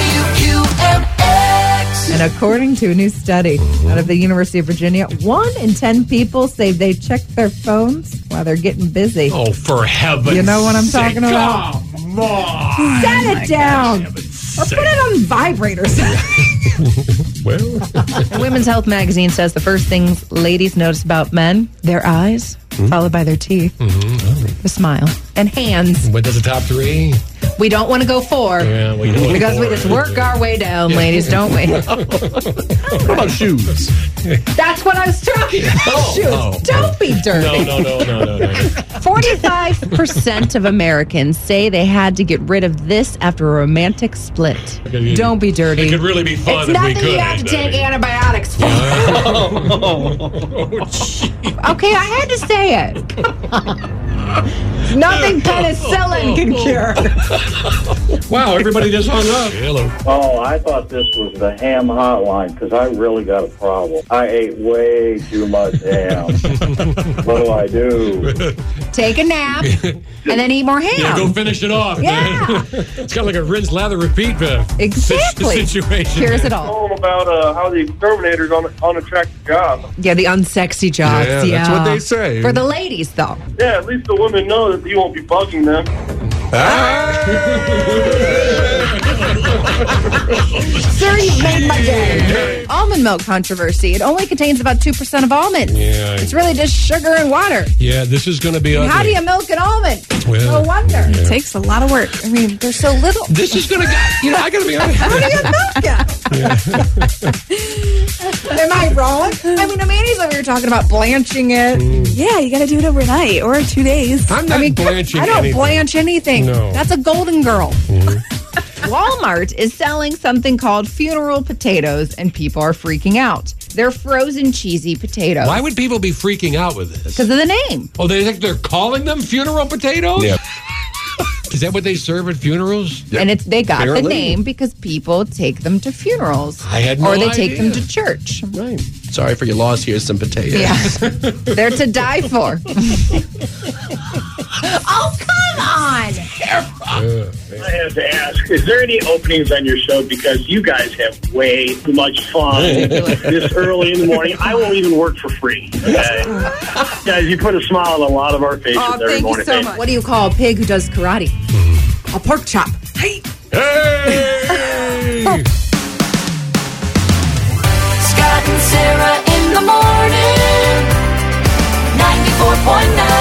WQMX. And according to a new study out of the University of Virginia, 1 in 10 people say they check their phones while they're getting busy. Oh, for heaven's You know what I'm sake. talking about? Come on. Set it down. Or put it on vibrators. Well, The Women's Health magazine says the first things ladies notice about men, their eyes, followed by their teeth, the smile, and hands. what does the top 3? We don't want to go 4 Yeah, we know because we just work our way down, ladies, don't we? What about shoes? That's what I was talking about. Shoes. Don't be dirty. No. 45% of Americans say they had to get rid of this after a romantic split. Okay, Don't be dirty. It could really be fun It's if we nothing could. you have to take antibiotics for. Okay, I had to say it. Nothing penicillin can cure. Wow, everybody just hung up. Hello. Oh, I thought this was the ham hotline because I really got a problem. I ate way too much ham. What do? Take a nap and then eat more ham. Yeah, go finish it off. Yeah. Man. It's kind of like a rinse, lather, repeat Exactly. situation. Cures it all. Told them about how the exterminator's on an unattractive job. Yeah, the unsexy jobs. Yeah, that's what they say. For the ladies, though. Yeah, at least the women know that you won't be bugging them. Sir, you've made my day. Almond milk controversy. It only contains about 2% of almonds. Yeah. It's really just sugar and water. Yeah, this is going to be ugly. How do you milk an almond? Well, No wonder. yeah. It takes a lot of work. I mean, there's so little. This is going to, I got to be honest. How do you milk it? Am I wrong? I mean, Amanda's over here talking about blanching it. Yeah, you got to do it overnight or 2 days. I'm not blanching I don't anything. blanch anything. No. That's a golden girl. Walmart is selling something called funeral potatoes, and people are freaking out. They're frozen cheesy potatoes. Why would people be freaking out with this? Because of the name. Oh, they think they're calling them funeral potatoes? Yeah. Is that what they serve at funerals? And they got Apparently. the name because people take them to funerals. I had no Or they take them idea. to church. Right. Sorry for your loss. Here's some potatoes. Yeah. They're to die for. Oh, come on. I have to ask, is there any openings on your show? Because you guys have way too much fun this early in the morning. I won't even work for free. Okay? Guys, you put a smile on a lot of our faces every Thank you morning. so much. What do you call a pig who does karate? A pork chop. Hey. Hey! Scott and Sarah in the morning. 94.9